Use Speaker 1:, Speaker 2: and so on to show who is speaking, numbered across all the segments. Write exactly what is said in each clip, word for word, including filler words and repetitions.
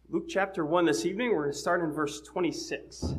Speaker 1: Luke chapter one this evening. We're going to start in verse twenty-six.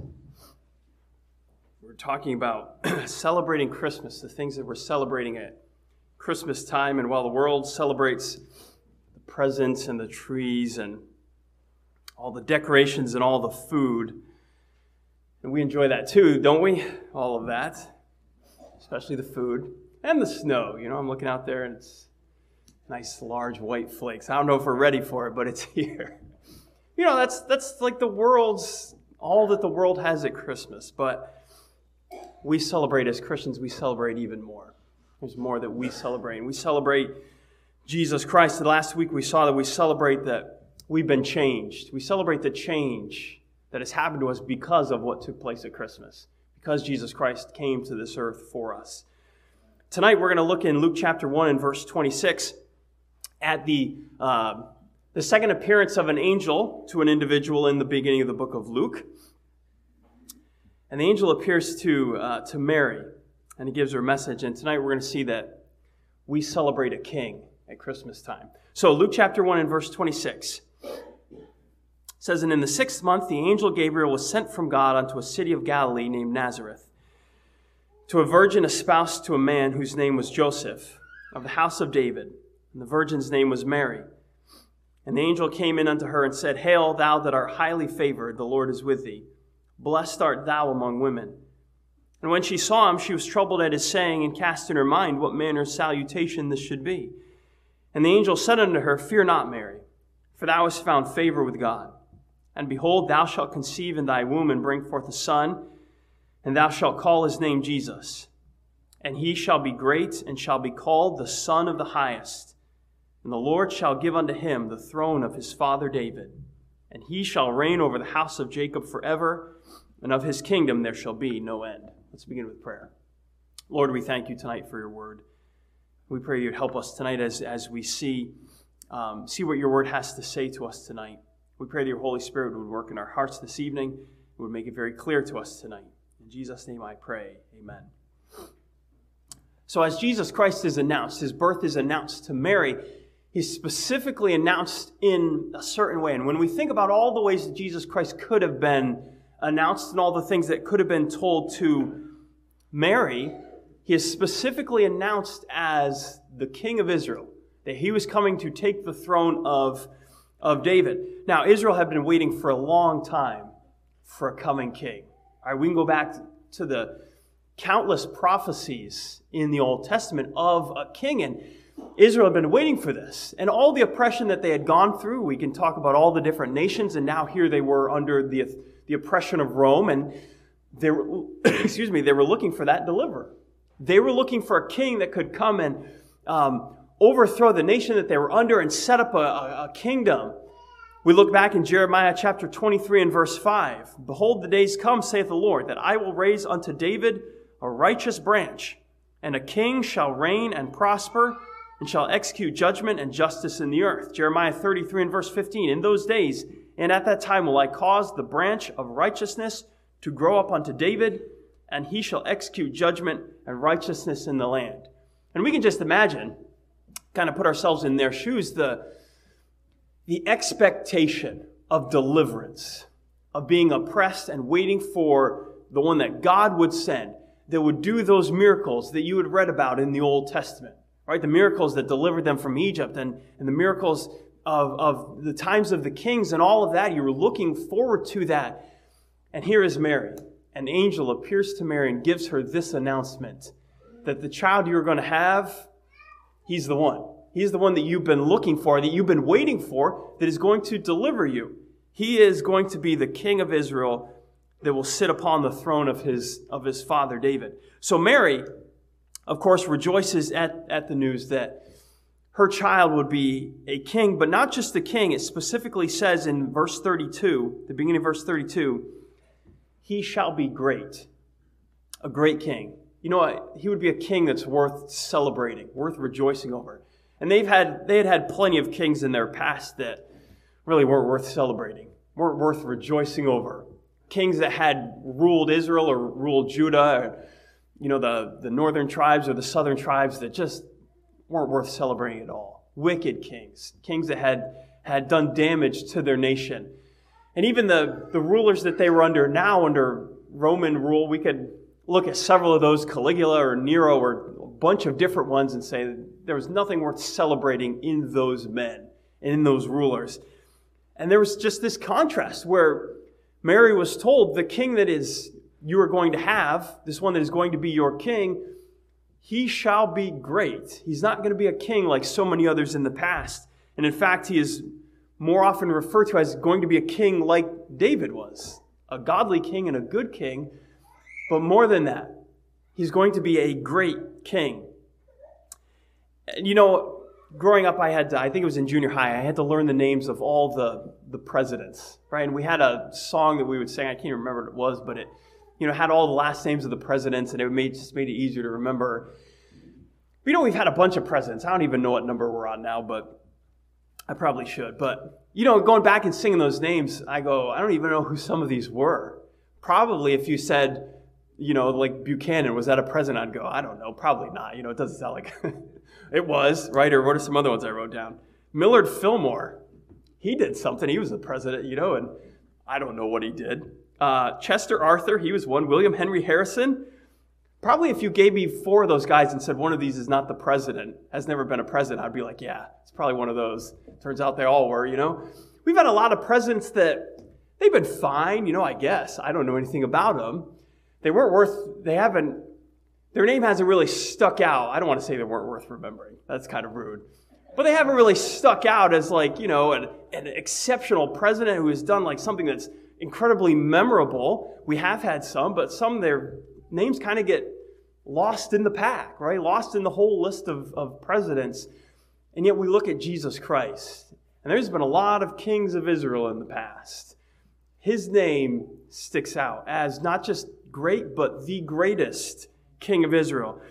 Speaker 1: We're talking about celebrating Christmas, the things that we're celebrating at Christmas time. And while the world celebrates the presents and the trees and all the decorations and all the food, and we enjoy that too, don't we? All of that, especially the food and the snow. You know, I'm looking out there and it's nice large white flakes. I don't know if we're ready for it, but it's here. You know, that's that's like the world's, all that the world has at Christmas. But we celebrate as Christians, we celebrate even more. There's more that we celebrate. And we celebrate Jesus Christ. And last week we saw that we celebrate that we've been changed. We celebrate the change that has happened to us because of what took place at Christmas. Because Jesus Christ came to this earth for us. Tonight we're going to look in Luke chapter one and verse twenty-six at the... Uh, The second appearance of an angel to an individual in the beginning of the book of Luke. And the angel appears to uh, to Mary, and he gives her a message. And tonight we're going to see that we celebrate a king at Christmas time. So Luke chapter one and verse twenty-six says, "And in the sixth month the angel Gabriel was sent from God unto a city of Galilee named Nazareth, to a virgin espoused to a man whose name was Joseph, of the house of David. And the virgin's name was Mary. And the angel came in unto her and said, Hail, thou that art highly favored, the Lord is with thee. Blessed art thou among women. And when she saw him, she was troubled at his saying, and cast in her mind what manner of salutation this should be. And the angel said unto her, Fear not, Mary, for thou hast found favor with God. And behold, thou shalt conceive in thy womb, and bring forth a son, and thou shalt call his name Jesus. And he shall be great, and shall be called the Son of the Highest. And the Lord shall give unto him the throne of his father David, and he shall reign over the house of Jacob forever, and of his kingdom there shall be no end." Let's begin with prayer. Lord, we thank you tonight for your word. We pray you'd help us tonight as, as we see, um, see what your word has to say to us tonight. We pray that your Holy Spirit would work in our hearts this evening, and would make it very clear to us tonight. In Jesus' name I pray, amen. So as Jesus Christ is announced, his birth is announced to Mary, he's specifically announced in a certain way. And when we think about all the ways that Jesus Christ could have been announced and all the things that could have been told to Mary, he is specifically announced as the King of Israel, that he was coming to take the throne of, of David. Now, Israel had been waiting for a long time for a coming king. All right, we can go back to the countless prophecies in the Old Testament of a king, and Israel had been waiting for this. And all the oppression that they had gone through, we can talk about all the different nations, and now here they were under the, the oppression of Rome, and they were, excuse me, they were looking for that deliverer. They were looking for a king that could come and um, overthrow the nation that they were under and set up a, a, a kingdom. We look back in Jeremiah chapter twenty-three and verse five. "Behold, the days come, saith the Lord, that I will raise unto David a righteous branch, and a king shall reign and prosper, and shall execute judgment and justice in the earth." Jeremiah thirty-three and verse fifteen. "In those days and at that time will I cause the branch of righteousness to grow up unto David, and he shall execute judgment and righteousness in the land." And we can just imagine, kind of put ourselves in their shoes, the, the expectation of deliverance, of being oppressed and waiting for the one that God would send, that would do those miracles that you had read about in the Old Testament. Right, the miracles that delivered them from Egypt and, and the miracles of, of the times of the kings and all of that. You were looking forward to that. And here is Mary. An angel appears to Mary and gives her this announcement, that the child you're going to have, he's the one. He's the one that you've been looking for, that you've been waiting for, that is going to deliver you. He is going to be the King of Israel that will sit upon the throne of his, of his father David. So Mary, of course, rejoices at, at the news that her child would be a king, but not just a king. It specifically says in verse thirty-two, the beginning of verse thirty-two, he shall be great, a great king. You know, he would be a king that's worth celebrating, worth rejoicing over. And they've had, they had had plenty of kings in their past that really weren't worth celebrating, weren't worth rejoicing over. Kings that had ruled Israel or ruled Judah, or, you know, the, the northern tribes or the southern tribes that just weren't worth celebrating at all. Wicked kings, kings that had, had done damage to their nation. And even the, the rulers that they were under now, under Roman rule, we could look at several of those, Caligula or Nero or a bunch of different ones, and say there was nothing worth celebrating in those men and in those rulers. And there was just this contrast where Mary was told, the king that is you are going to have, this one that is going to be your king, he shall be great. He's not going to be a king like so many others in the past. And in fact, he is more often referred to as going to be a king like David was, a godly king and a good king. But more than that, he's going to be a great king. And you know, growing up, I had to, I think it was in junior high, I had to learn the names of all the, the presidents, right? And we had a song that we would sing, I can't remember what it was, but it, you know, had all the last names of the presidents, and it made, just made it easier to remember. But, you know, we've had a bunch of presidents. I don't even know what number we're on now, but I probably should. But, you know, going back and singing those names, I go, I don't even know who some of these were. Probably if you said, you know, like Buchanan, was that a president? I'd go, I don't know, probably not. You know, it doesn't sound like it was, right? Or what are some other ones I wrote down? Millard Fillmore, he did something. He was the president, you know, and I don't know what he did. Uh, Chester Arthur, he was one. William Henry Harrison. Probably if you gave me four of those guys and said one of these is not the president, has never been a president, I'd be like, yeah, it's probably one of those. Turns out they all were, you know. We've had a lot of presidents that they've been fine, you know, I guess. I don't know anything about them. They weren't worth, they haven't, their name hasn't really stuck out. I don't want to say they weren't worth remembering. That's kind of rude. But they haven't really stuck out as like, you know, an, an exceptional president who has done like something that's incredibly memorable. We have had some, but some their names kind of get lost in the pack, right? Lost in the whole list of, of presidents. And yet we look at Jesus Christ. And there's been a lot of kings of Israel in the past. His name sticks out as not just great, but the greatest king of Israel.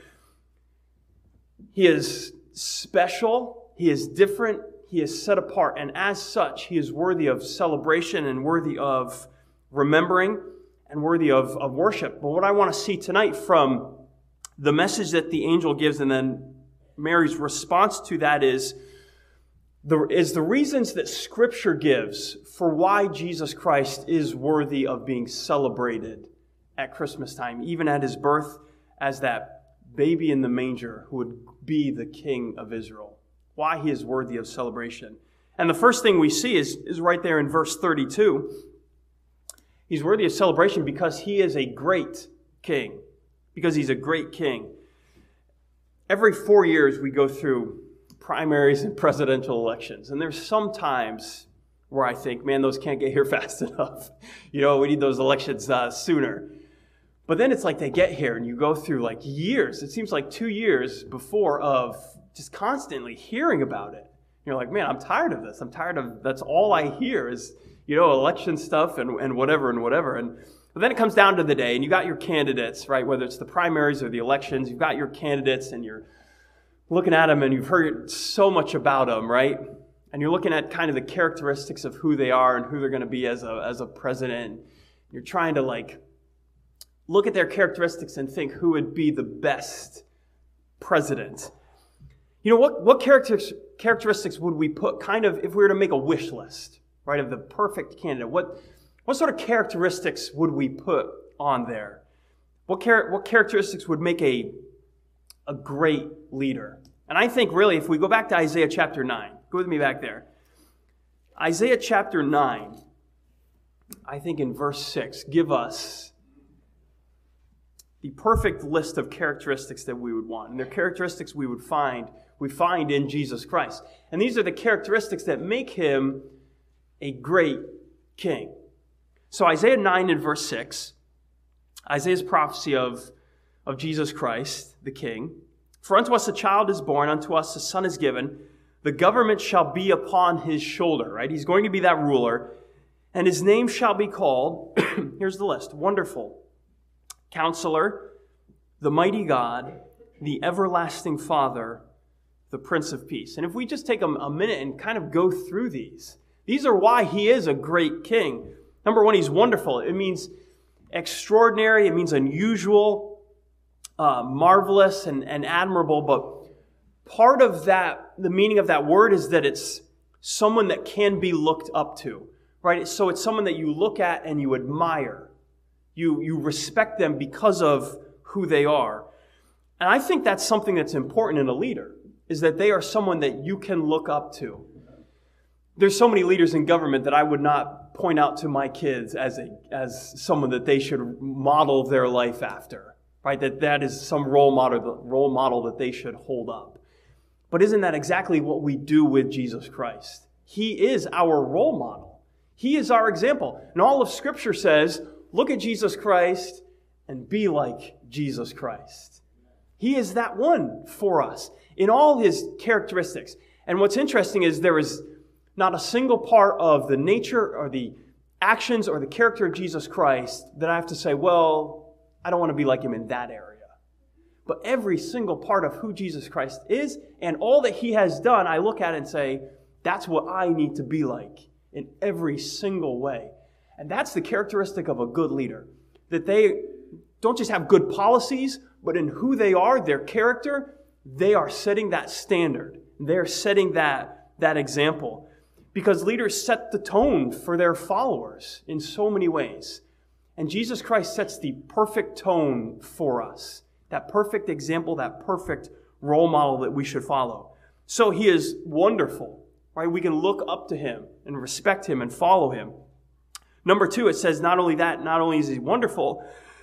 Speaker 1: He is special. He is different. He is set apart, and as such, he is worthy of celebration and worthy of remembering and worthy of, of worship. But what I want to see tonight from the message that the angel gives and then Mary's response to that is the, is the reasons that Scripture gives for why Jesus Christ is worthy of being celebrated at Christmas time, even at his birth as that baby in the manger who would be the King of Israel. Why he is worthy of celebration. And the first thing we see is, is right there in verse thirty-two. He's worthy of celebration because he is a great king. Because he's a great king. Every four years we go through primaries and presidential elections. And there's some times where I think, man, those can't get here fast enough. You know, we need those elections uh, sooner. But then it's like they get here and you go through like years. It seems like two years before of just constantly hearing about it. You're like, man, I'm tired of this. I'm tired of, that's all I hear is, you know, election stuff and, and whatever and whatever. And but then it comes down to the day and you got your candidates, right? Whether it's the primaries or the elections, you've got your candidates and you're looking at them and you've heard so much about them, right? And you're looking at kind of the characteristics of who they are and who they're going to be as a, as a president. You're trying to like look at their characteristics and think who would be the best president. You know, what, what characteristics, characteristics would we put kind of, if we were to make a wish list, right, of the perfect candidate, what, what sort of characteristics would we put on there? What, char- what characteristics would make a, a great leader? And I think really, if we go back to Isaiah chapter nine, go with me back there. Isaiah chapter nine, I think in verse six, give us the perfect list of characteristics that we would want. And they're characteristics we would find, we find in Jesus Christ. And these are the characteristics that make him a great king. So Isaiah nine and verse six, Isaiah's prophecy of, of Jesus Christ, the king. For unto us a child is born, unto us a son is given. The government shall be upon his shoulder, right? He's going to be that ruler. And his name shall be called, here's the list, Wonderful, Counselor, the Mighty God, the Everlasting Father, the Prince of Peace. And if we just take a, a minute and kind of go through these, these are why he is a great king. Number one, he's wonderful. It means extraordinary. It means unusual, uh, marvelous, and, and admirable. But part of that, the meaning of that word is that it's someone that can be looked up to. right? So it's someone that you look at and you admire. You, you respect them because of who they are. And I think that's something that's important in a leader, is that they are someone that you can look up to. There's so many leaders in government that I would not point out to my kids as a as someone that they should model their life after, right? That that is some role model role model that they should hold up. But isn't that exactly what we do with Jesus Christ? He is our role model. He is our example. And all of Scripture says, look at Jesus Christ and be like Jesus Christ. He is that one for us in all his characteristics. And what's interesting is there is not a single part of the nature or the actions or the character of Jesus Christ that I have to say, well, I don't want to be like him in that area. But every single part of who Jesus Christ is and all that he has done, I look at it and say, that's what I need to be like in every single way. And that's the characteristic of a good leader, that they don't just have good policies, but in who they are, their character, they are setting that standard. They're setting that, that example. Because leaders set the tone for their followers in so many ways. And Jesus Christ sets the perfect tone for us. That perfect example, that perfect role model that we should follow. So he is wonderful, right? We can look up to him and respect him and follow him. Number two, it says not only that, not only is he wonderful,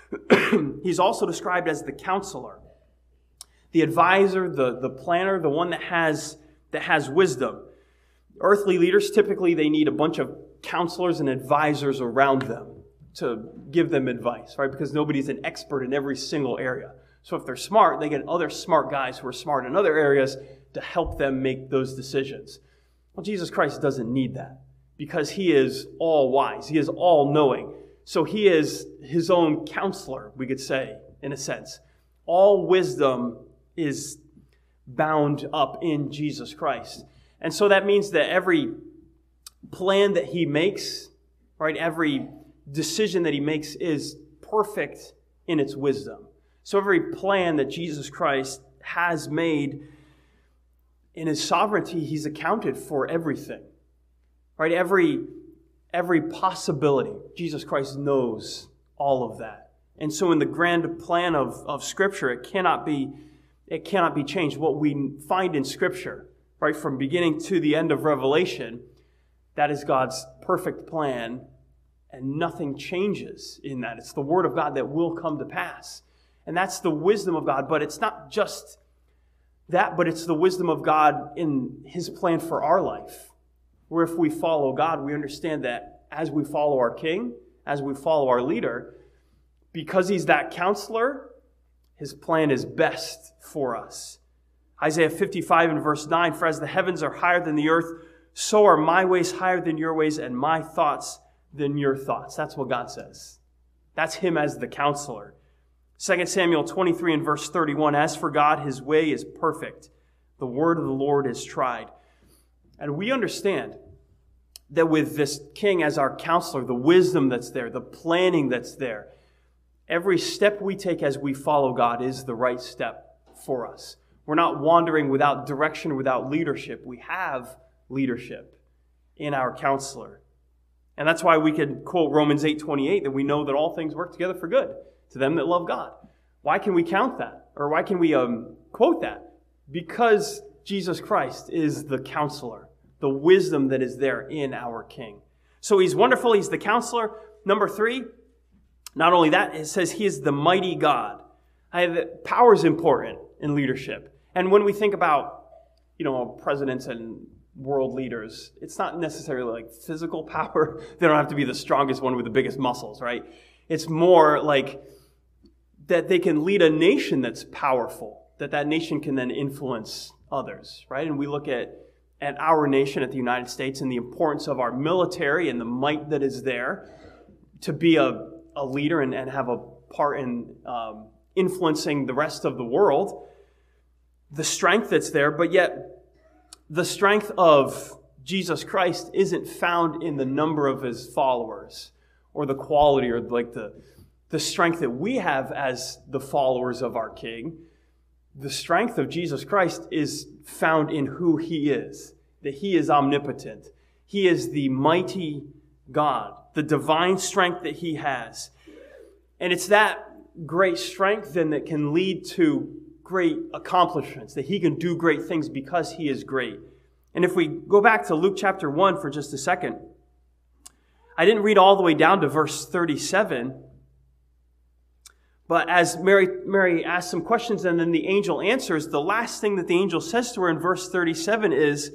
Speaker 1: he's also described as the counselor, the advisor, the, the planner, the one that has, that has wisdom. Earthly leaders, typically they need a bunch of counselors and advisors around them to give them advice, right? Because nobody's an expert in every single area. So if they're smart, they get other smart guys who are smart in other areas to help them make those decisions. Well, Jesus Christ doesn't need that because he is all wise. He is all knowing. So he is his own counselor, we could say, in a sense. All wisdom is bound up in Jesus Christ. And so that means that every plan that he makes, right, every decision that he makes is perfect in its wisdom. So every plan that Jesus Christ has made in his sovereignty, he's accounted for everything, right? Every, every possibility, Jesus Christ knows all of that. And so in the grand plan of, of Scripture, it cannot be, it cannot be changed. What we find in Scripture, right, from beginning to the end of Revelation, that is God's perfect plan, and nothing changes in that. It's the Word of God that will come to pass. And that's the wisdom of God. But it's not just that, but it's the wisdom of God in his plan for our life. Where if we follow God, we understand that as we follow our King, as we follow our leader, because he's that counselor, his plan is best for us. Isaiah fifty-five and verse nine, for as the heavens are higher than the earth, so are my ways higher than your ways, and my thoughts than your thoughts. That's what God says. That's him as the counselor. Second Samuel twenty-three and verse thirty-one, as for God, his way is perfect. The word of the Lord is tried. And we understand that with this king as our counselor, the wisdom that's there, the planning that's there, every step we take as we follow God is the right step for us. We're not wandering without direction, without leadership. We have leadership in our counselor. And that's why we could quote Romans eight twenty-eight, that we know that all things work together for good to them that love God. Why can we count that? Or why can we um, quote that? Because Jesus Christ is the counselor, the wisdom that is there in our King. So he's wonderful. He's the counselor. Number three, not only that, it says he is the mighty God. I have, power is important in leadership. And when we think about, you know, presidents and world leaders, it's not necessarily like physical power. They don't have to be the strongest one with the biggest muscles, right? It's more like that they can lead a nation that's powerful, that that nation can then influence others, right? And we look at, at our nation, at the United States, and the importance of our military and the might that is there to be a, a leader and, and have a part in um, influencing the rest of the world, the strength that's there, but yet the strength of Jesus Christ isn't found in the number of his followers or the quality or like the, the strength that we have as the followers of our King. The strength of Jesus Christ is found in who he is, that he is omnipotent. He is the mighty God, the divine strength that he has. And it's that great strength then that can lead to great accomplishments, that he can do great things because he is great. And if we go back to Luke chapter one for just a second, I didn't read all the way down to verse thirty-seven, but as Mary, Mary asks some questions and then the angel answers, the last thing that the angel says to her in verse thirty-seven is,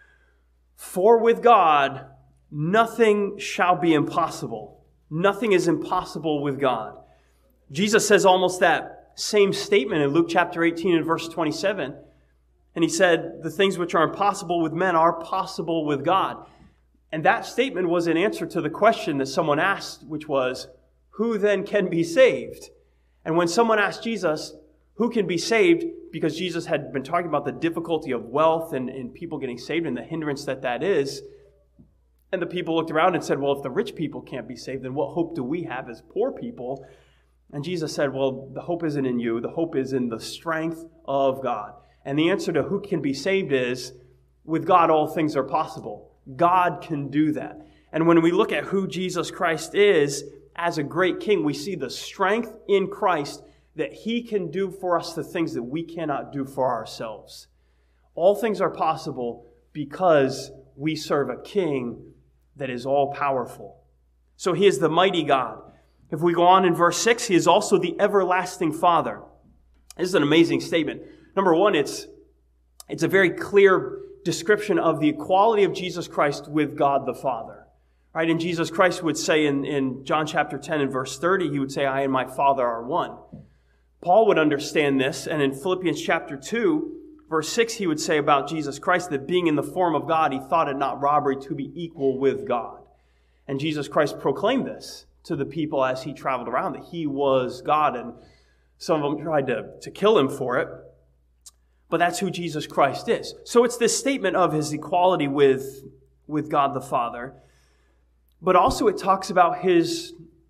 Speaker 1: "For with God, nothing shall be impossible." Nothing is impossible with God. Jesus says almost that same statement in Luke chapter eighteen and verse twenty-seven. And he said, the things which are impossible with men are possible with God. And that statement was an answer to the question that someone asked, which was, who then can be saved? And when someone asked Jesus, who can be saved? Because Jesus had been talking about the difficulty of wealth and, and people getting saved and the hindrance that that is. And the people looked around and said, well, if the rich people can't be saved, then what hope do we have as poor people? And Jesus said, well, the hope isn't in you. The hope is in the strength of God. And the answer to who can be saved is, with God, all things are possible. God can do that. And when we look at who Jesus Christ is as a great king, we see the strength in Christ that he can do for us the things that we cannot do for ourselves. All things are possible because we serve a king that is all powerful. So he is the mighty God. If we go on in verse six, he is also the everlasting Father. This is an amazing statement. Number one, it's, it's a very clear description of the equality of Jesus Christ with God the Father. Right? And Jesus Christ would say in, in John chapter ten and verse thirty, he would say, I and my Father are one. Paul would understand this, and in Philippians chapter two, verse six, he would say about Jesus Christ that being in the form of God, he thought it not robbery to be equal with God. And Jesus Christ proclaimed this to the people as he traveled around, that he was God, and some of them tried to, to kill him for it. But that's who Jesus Christ is. So it's this statement of his equality with, with God the Father. But also it talks about his,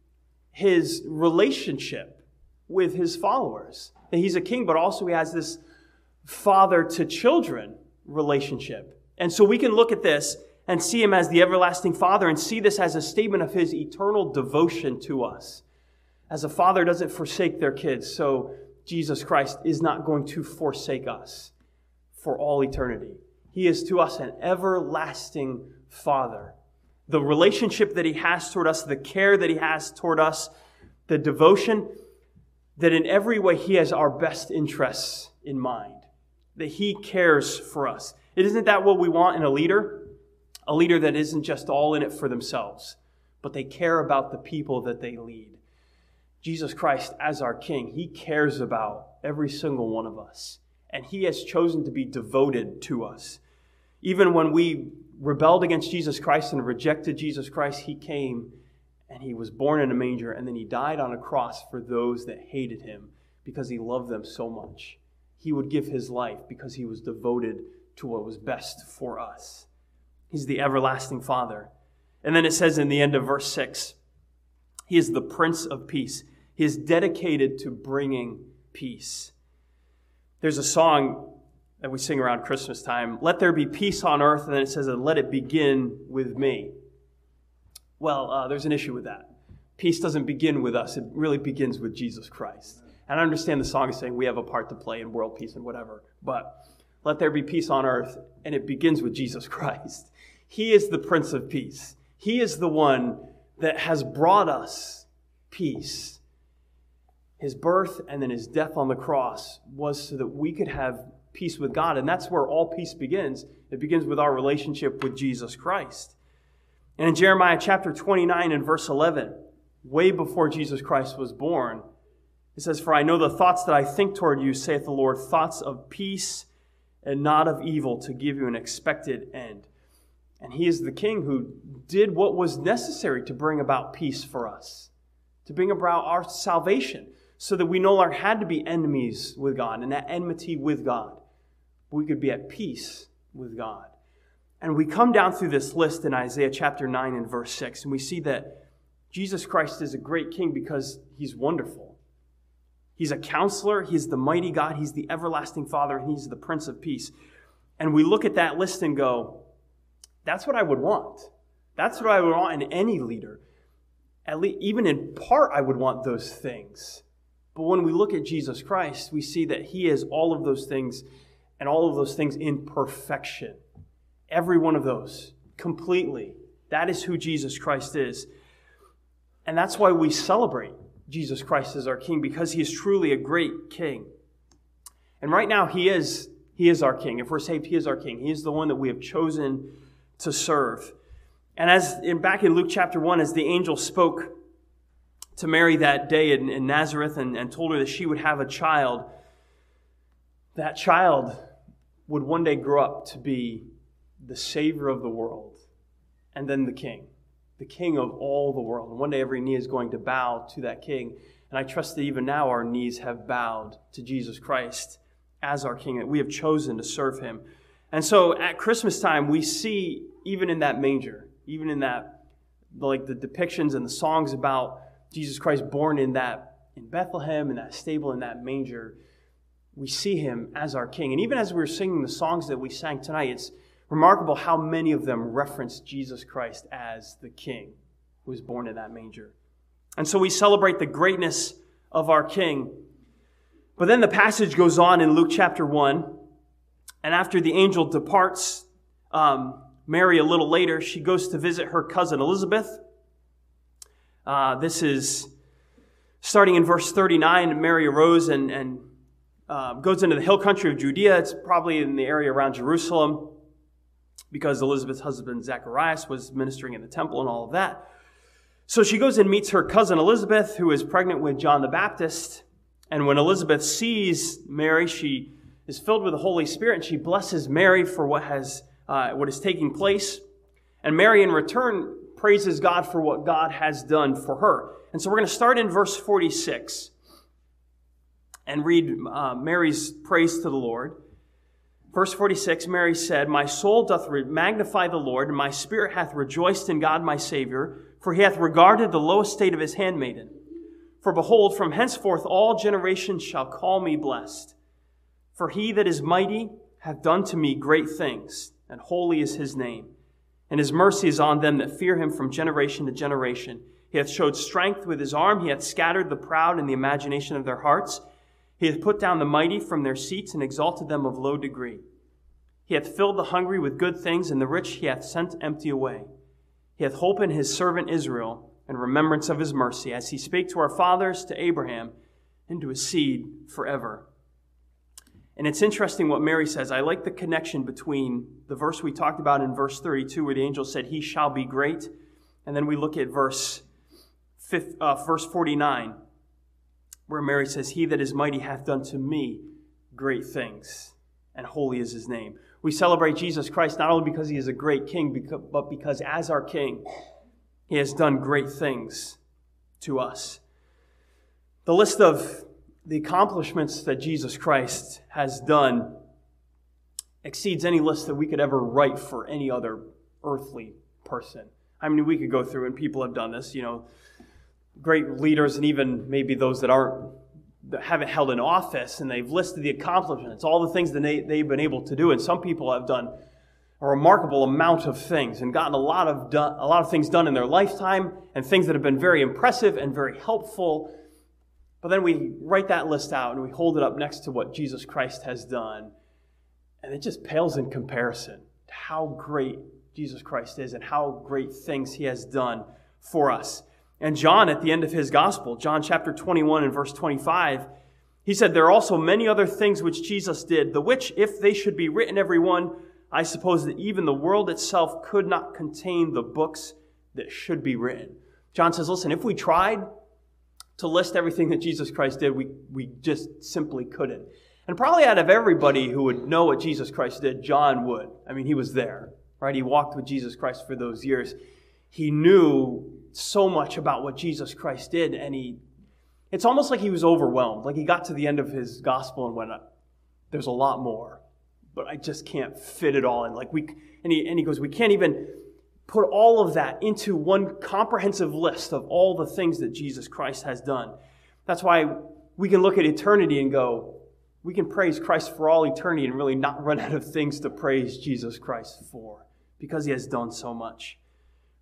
Speaker 1: his relationship with his followers. That he's a king, but also he has this father-to-children relationship. And so we can look at this and see him as the everlasting Father and see this as a statement of his eternal devotion to us. As a father doesn't forsake their kids, so Jesus Christ is not going to forsake us for all eternity. He is to us an everlasting Father. The relationship that he has toward us, the care that he has toward us, the devotion, that in every way he has our best interests in mind. That he cares for us. Isn't that what we want in a leader? A leader that isn't just all in it for themselves, but they care about the people that they lead. Jesus Christ, as our King, he cares about every single one of us. And he has chosen to be devoted to us. Even when we rebelled against Jesus Christ and rejected Jesus Christ, he came and he was born in a manger, and then he died on a cross for those that hated him because he loved them so much. He would give his life because he was devoted to what was best for us. He's the everlasting Father. And then it says in the end of verse six, he is the Prince of Peace. He is dedicated to bringing peace. There's a song that we sing around Christmas time, let there be peace on earth, and then it says, let it begin with me. Well, uh, there's an issue with that. Peace doesn't begin with us. It really begins with Jesus Christ. And I understand the song is saying we have a part to play in world peace and whatever, but let there be peace on earth, and it begins with Jesus Christ. He is the Prince of Peace. He is the one that has brought us peace. His birth and then his death on the cross was so that we could have peace with God. And that's where all peace begins. It begins with our relationship with Jesus Christ. And in Jeremiah chapter twenty-nine and verse eleven, way before Jesus Christ was born, it says, for I know the thoughts that I think toward you, saith the Lord, thoughts of peace and not of evil, to give you an expected end. And he is the King who did what was necessary to bring about peace for us, to bring about our salvation, so that we no longer had to be enemies with God and that enmity with God. We could be at peace with God. And we come down through this list in Isaiah chapter nine and verse six, and we see that Jesus Christ is a great King because he's wonderful. He's a counselor, he's the mighty God, he's the everlasting Father, and he's the Prince of Peace. And we look at that list and go, that's what I would want. That's what I would want in any leader. At least, even in part, I would want those things. But when we look at Jesus Christ, we see that he is all of those things, and all of those things in perfection. Every one of those, completely. That is who Jesus Christ is. And that's why we celebrate Jesus Christ as our King, because he is truly a great King. And right now, he is, he is our King. If we're saved, he is our King. He is the one that we have chosen to serve. And as in, back in Luke chapter one, as the angel spoke to Mary that day in, in Nazareth and, and told her that she would have a child, that child would one day grow up to be the Savior of the world, and then the King, the King of all the world. And one day every knee is going to bow to that King. And I trust that even now our knees have bowed to Jesus Christ as our King, that we have chosen to serve him. And so at Christmas time, we see, even in that manger, even in that, like the depictions and the songs about Jesus Christ born in that, in Bethlehem, in that stable, in that manger, we see him as our King. And even as we were singing the songs that we sang tonight, it's remarkable how many of them reference Jesus Christ as the King who was born in that manger. And so we celebrate the greatness of our King. But then the passage goes on in Luke chapter one, and after the angel departs, um, Mary, a little later, she goes to visit her cousin Elizabeth. Uh, this is starting in verse thirty-nine. Mary arose and, and uh, goes into the hill country of Judea. It's probably in the area around Jerusalem, because Elizabeth's husband Zacharias was ministering in the temple and all of that. So she goes and meets her cousin Elizabeth, who is pregnant with John the Baptist. And when Elizabeth sees Mary, she is filled with the Holy Spirit, and she blesses Mary for what has uh, what is taking place. And Mary, in return, praises God for what God has done for her. And so we're going to start in verse forty-six and read uh, Mary's praise to the Lord. Verse forty-six, Mary said, "My soul doth magnify the Lord, and my spirit hath rejoiced in God my Savior, for he hath regarded the low estate of his handmaiden. For behold, from henceforth all generations shall call me blessed. For he that is mighty hath done to me great things, and holy is his name. And his mercy is on them that fear him from generation to generation. He hath showed strength with his arm, he hath scattered the proud in the imagination of their hearts. He hath put down the mighty from their seats and exalted them of low degree. He hath filled the hungry with good things, and the rich he hath sent empty away. He hath holpen his servant Israel in remembrance of his mercy, as he spake to our fathers, to Abraham, and to his seed forever." And it's interesting what Mary says. I like the connection between the verse we talked about in verse thirty-two, where the angel said, "He shall be great." And then we look at verse, fifth, uh, verse forty-nine, where Mary says, "He that is mighty hath done to me great things, and holy is his name." We celebrate Jesus Christ not only because he is a great King, but because as our King, he has done great things to us. The list of the accomplishments that Jesus Christ has done exceeds any list that we could ever write for any other earthly person. I mean, we could go through, and people have done this, you know, great leaders, and even maybe those that aren't, that haven't held an office, and they've listed the accomplishments, all the things that they, they've been able to do. And some people have done a remarkable amount of things and gotten a lot of done, a lot of things done in their lifetime, and things that have been very impressive and very helpful. But then we write that list out and we hold it up next to what Jesus Christ has done, and it just pales in comparison to how great Jesus Christ is and how great things he has done for us. And John, at the end of his gospel, John chapter twenty-one and verse twenty-five, he said, "There are also many other things which Jesus did, the which, if they should be written every one, I suppose that even the world itself could not contain the books that should be written." John says, listen, if we tried to list everything that Jesus Christ did, we, we just simply couldn't. And probably out of everybody who would know what Jesus Christ did, John would. I mean, he was there, right? He walked with Jesus Christ for those years. He knew so much about what Jesus Christ did, and he, it's almost like he was overwhelmed. Like he got to the end of his gospel and went, there's a lot more, but I just can't fit it all in. Like we, and he, and he goes, we can't even put all of that into one comprehensive list of all the things that Jesus Christ has done. That's why we can look at eternity and go, we can praise Christ for all eternity and really not run out of things to praise Jesus Christ for, because he has done so much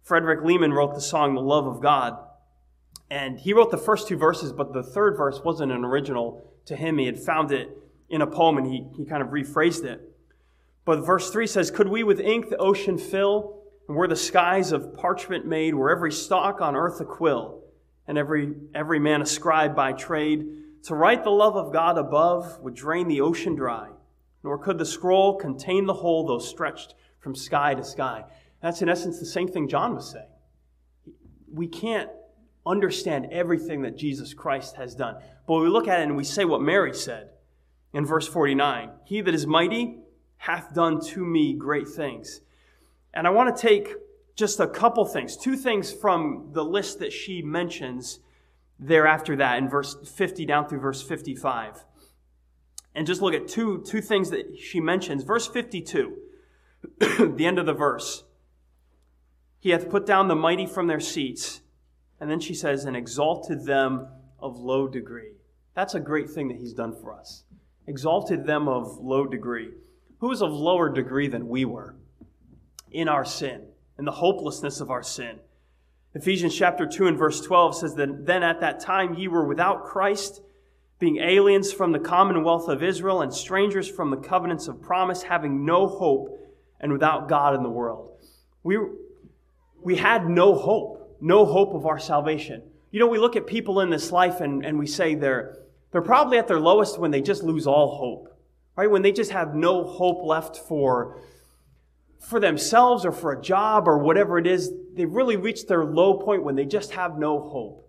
Speaker 1: Frederick Lehman wrote the song, The Love of God. And he wrote the first two verses, but the third verse wasn't an original to him. He had found it in a poem, and he, he kind of rephrased it. But verse three says, could we with ink the ocean fill, and were the skies of parchment made, were every stalk on earth a quill, and every every man a scribe by trade, to write the love of God above would drain the ocean dry, nor could the scroll contain the whole, though stretched from sky to sky. That's in essence the same thing John was saying. We can't understand everything that Jesus Christ has done. But we look at it and we say what Mary said in verse forty-nine. He that is mighty hath done to me great things. And I want to take just a couple things, two things from the list that she mentions there after that in verse fifty down through verse fifty-five. And just look at two, two things that she mentions. Verse fifty-two, the end of the verse. He hath put down the mighty from their seats. And then she says, and exalted them of low degree. That's a great thing that he's done for us. Exalted them of low degree. Who is of lower degree than we were in our sin, in the hopelessness of our sin? Ephesians chapter two and verse twelve says that then at that time ye were without Christ, being aliens from the commonwealth of Israel and strangers from the covenants of promise, having no hope and without God in the world. We, we had no hope, no hope of our salvation. You know, we look at people in this life and, and we say they're, they're probably at their lowest when they just lose all hope, right? When they just have no hope left for, for themselves or for a job or whatever it is. They've really reached their low point when they just have no hope.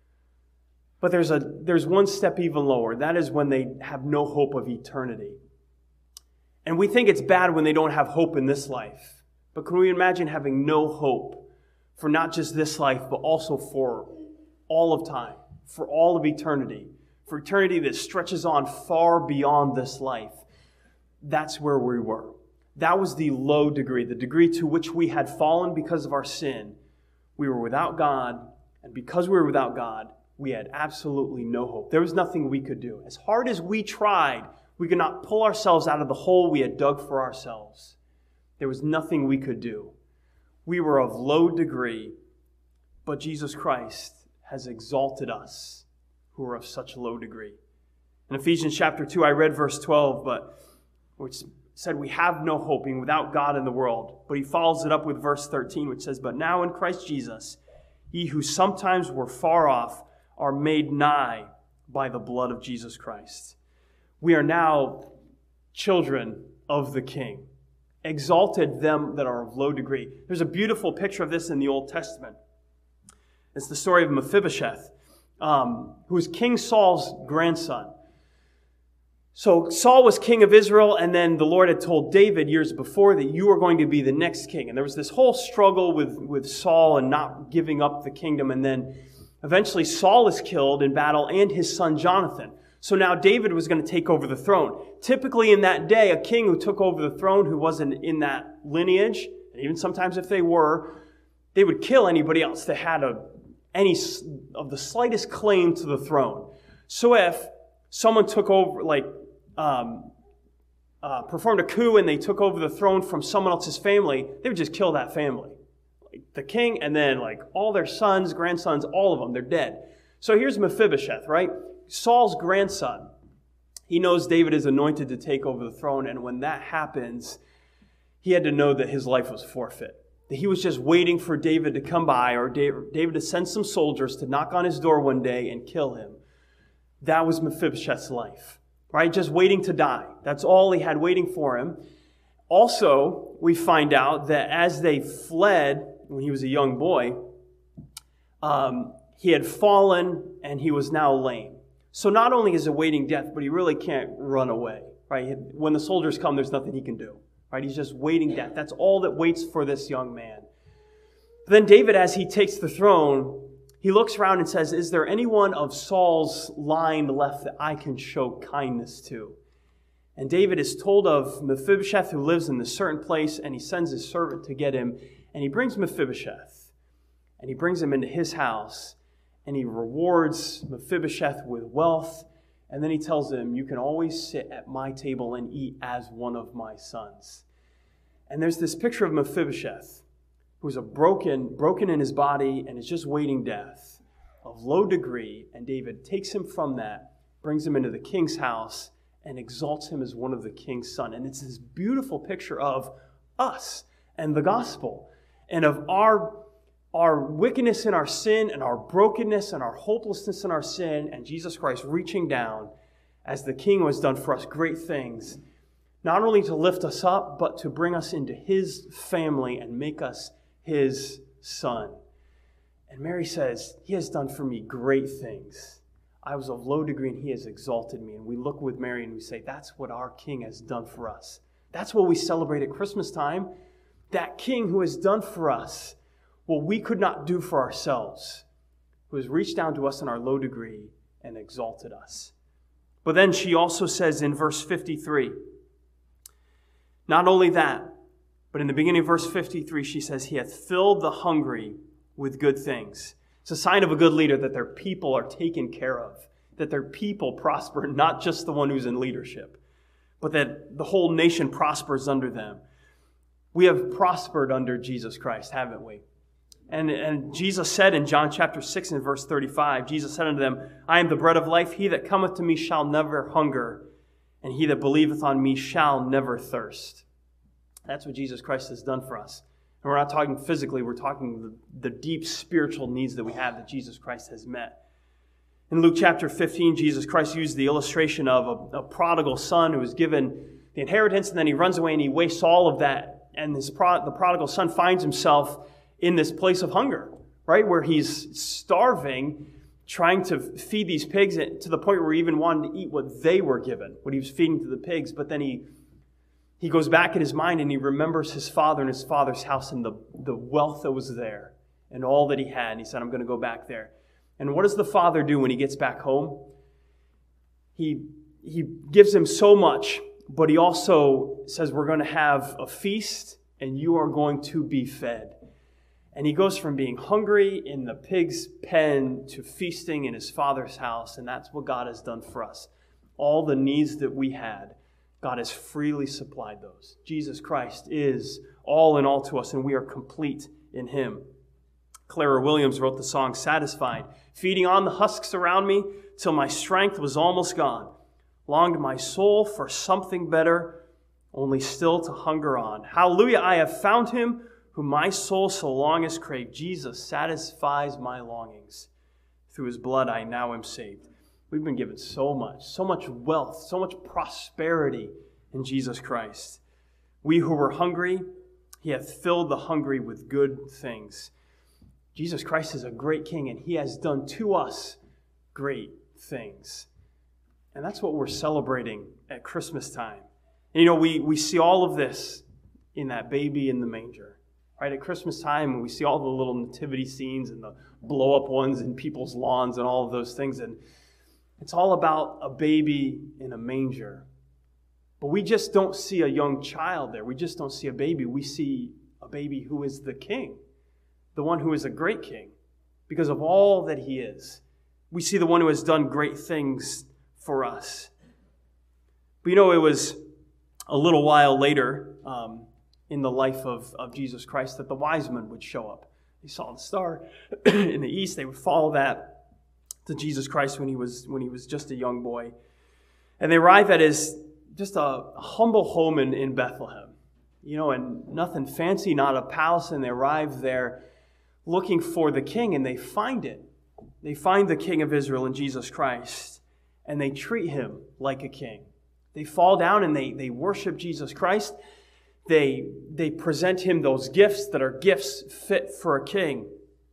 Speaker 1: But there's a there's one step even lower. That is when they have no hope of eternity. And we think it's bad when they don't have hope in this life. But can we imagine having no hope for not just this life, but also for all of time, for all of eternity, for eternity that stretches on far beyond this life? That's where we were. That was the low degree, the degree to which we had fallen because of our sin. We were without God, and because we were without God, we had absolutely no hope. There was nothing we could do. As hard as we tried, we could not pull ourselves out of the hole we had dug for ourselves. There was nothing we could do. We were of low degree, but Jesus Christ has exalted us who are of such low degree. In Ephesians chapter two, I read verse twelve, but which said we have no hope being without God in the world. But he follows it up with verse thirteen, which says, but now in Christ Jesus, ye who sometimes were far off are made nigh by the blood of Jesus Christ. We are now children of the King. Exalted them that are of low degree. There's a beautiful picture of this in the Old Testament. It's the story of Mephibosheth, um, who was King Saul's grandson. So Saul was king of Israel, and then the Lord had told David years before that you are going to be the next king. And there was this whole struggle with, with Saul and not giving up the kingdom. And then eventually Saul is killed in battle and his son Jonathan. So now David was going to take over the throne. Typically in that day, a king who took over the throne who wasn't in that lineage, and even sometimes if they were, they would kill anybody else that had a, any of the slightest claim to the throne. So if someone took over, like, um, uh, performed a coup and they took over the throne from someone else's family, they would just kill that family. Like the king and then like all their sons, grandsons, all of them, they're dead. So here's Mephibosheth, right? Saul's grandson. He knows David is anointed to take over the throne, and when that happens, he had to know that his life was forfeit. That he was just waiting for David to come by, or David to send some soldiers to knock on his door one day and kill him. That was Mephibosheth's life, right? Just waiting to die. That's all he had waiting for him. Also, we find out that as they fled when he was a young boy, um, he had fallen and he was now lame. So not only is he awaiting death, but he really can't run away, right? When the soldiers come, there's nothing he can do, right? He's just waiting death. That's all that waits for this young man. Then David, as he takes the throne, he looks around and says, is there anyone of Saul's line left that I can show kindness to? And David is told of Mephibosheth who lives in this certain place, and he sends his servant to get him, and he brings Mephibosheth, and he brings him into his house, and he rewards Mephibosheth with wealth, and then he tells him, you can always sit at my table and eat as one of my sons. And there's this picture of Mephibosheth who's a broken, broken in his body and is just waiting death of low degree. And David takes him from that, brings him into the king's house, and exalts him as one of the king's son. And it's this beautiful picture of us and the gospel and of our, our wickedness and our sin and our brokenness and our hopelessness in our sin, and Jesus Christ reaching down as the king who has done for us great things, not only to lift us up, but to bring us into his family and make us his son. And Mary says, he has done for me great things. I was of low degree and he has exalted me. And we look with Mary and we say, that's what our king has done for us. That's what we celebrate at Christmas time. That king who has done for us what we could not do for ourselves, who has reached down to us in our low degree and exalted us. But then she also says in verse fifty-three, not only that, but in the beginning of verse fifty-three, she says, he hath filled the hungry with good things. It's a sign of a good leader that their people are taken care of, that their people prosper, not just the one who's in leadership, but that the whole nation prospers under them. We have prospered under Jesus Christ, haven't we? And, and Jesus said in John chapter six and verse thirty-five, Jesus said unto them, I am the bread of life. He that cometh to me shall never hunger, and he that believeth on me shall never thirst. That's what Jesus Christ has done for us. And we're not talking physically, we're talking the, the deep spiritual needs that we have that Jesus Christ has met. In Luke chapter fifteen, Jesus Christ used the illustration of a, a prodigal son who was given the inheritance, and then he runs away and he wastes all of that. And this pro- the prodigal son finds himself in this place of hunger, right? Where he's starving, trying to feed these pigs to the point where he even wanted to eat what they were given, what he was feeding to the pigs. But then he he goes back in his mind and he remembers his father and his father's house and the, the wealth that was there and all that he had. And he said, I'm going to go back there. And what does the father do when he gets back home? He, he gives him so much, but he also says, we're going to have a feast and you are going to be fed. And he goes from being hungry in the pig's pen to feasting in his father's house. And that's what God has done for us. All the needs that we had, God has freely supplied those. Jesus Christ is all in all to us, and we are complete in him. Clara Williams wrote the song Satisfied. Feeding on the husks around me till my strength was almost gone. Longed my soul for something better, only still to hunger on. Hallelujah, I have found him whom my soul so long has craved. Jesus satisfies my longings. Through his blood I now am saved. We've been given so much, so much wealth, so much prosperity in Jesus Christ. We who were hungry, he hath filled the hungry with good things. Jesus Christ is a great king, and he has done to us great things. And that's what we're celebrating at Christmas time. And you know, we, we see all of this in that baby in the manger. Right, at Christmas time, we see all the little nativity scenes and the blow-up ones in people's lawns and all of those things. And it's all about a baby in a manger. But we just don't see a young child there. We just don't see a baby. We see a baby who is the king, the one who is a great king because of all that he is. We see the one who has done great things for us. But you know, it was a little while later um, in the life of, of Jesus Christ that the wise men would show up. They saw the star in the east. They would follow that to Jesus Christ when he was when he was just a young boy. And they arrive at his just a humble home in, in Bethlehem. You know, and nothing fancy, not a palace, and they arrive there looking for the king, and they find it. They find the King of Israel in Jesus Christ, and they treat him like a king. They fall down and they, they worship Jesus Christ. They, they present him those gifts that are gifts fit for a king.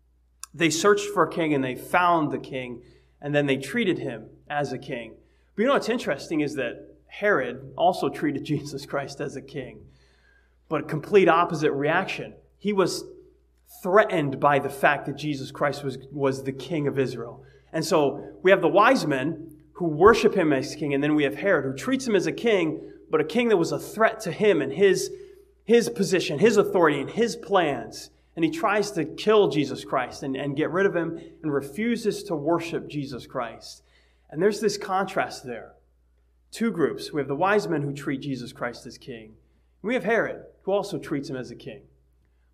Speaker 1: They searched for a king and they found the king, and then they treated him as a king. But you know what's interesting is that Herod also treated Jesus Christ as a king, but a complete opposite reaction. He was threatened by the fact that Jesus Christ was, was the king of Israel. And so we have the wise men who worship him as king, and then we have Herod who treats him as a king, but a king that was a threat to him and his, his position, his authority, and his plans. And he tries to kill Jesus Christ and, and get rid of him and refuses to worship Jesus Christ. And there's this contrast there. Two groups. We have the wise men who treat Jesus Christ as king. And we have Herod, who also treats him as a king.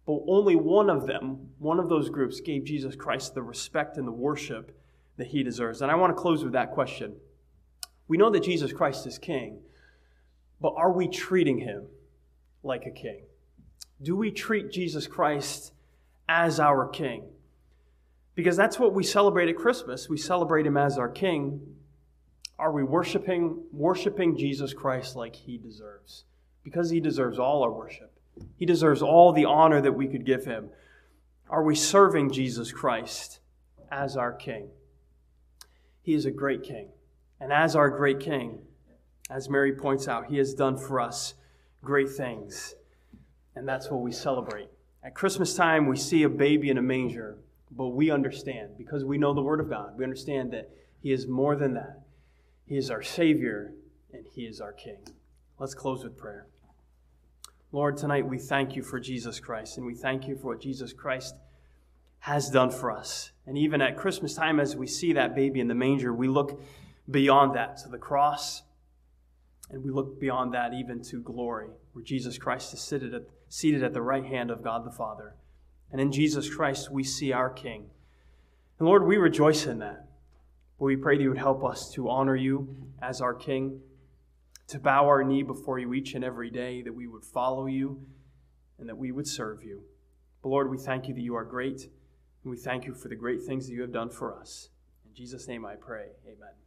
Speaker 1: But only one of them, one of those groups, gave Jesus Christ the respect and the worship that he deserves. And I want to close with that question. We know that Jesus Christ is king, but are we treating him like a king? Do we treat Jesus Christ as our king? Because that's what we celebrate at Christmas. We celebrate him as our king. Are we worshiping, worshiping Jesus Christ like he deserves? Because he deserves all our worship. He deserves all the honor that we could give him. Are we serving Jesus Christ as our king? He is a great king. And as our great king, as Mary points out, he has done for us great things. And that's what we celebrate. At Christmas time, we see a baby in a manger, but we understand, because we know the Word of God, we understand that he is more than that. He is our Savior, and he is our King. Let's close with prayer. Lord, tonight we thank you for Jesus Christ, and we thank you for what Jesus Christ has done for us. And even at Christmas time, as we see that baby in the manger, we look beyond that to the cross, and we look beyond that even to glory, where Jesus Christ is seated at, seated at the right hand of God the Father. And in Jesus Christ, we see our King. And Lord, we rejoice in that. But we pray that you would help us to honor you as our King, to bow our knee before you each and every day, that we would follow you and that we would serve you. But Lord, we thank you that you are great, and we thank you for the great things that you have done for us. In Jesus' name I pray, amen.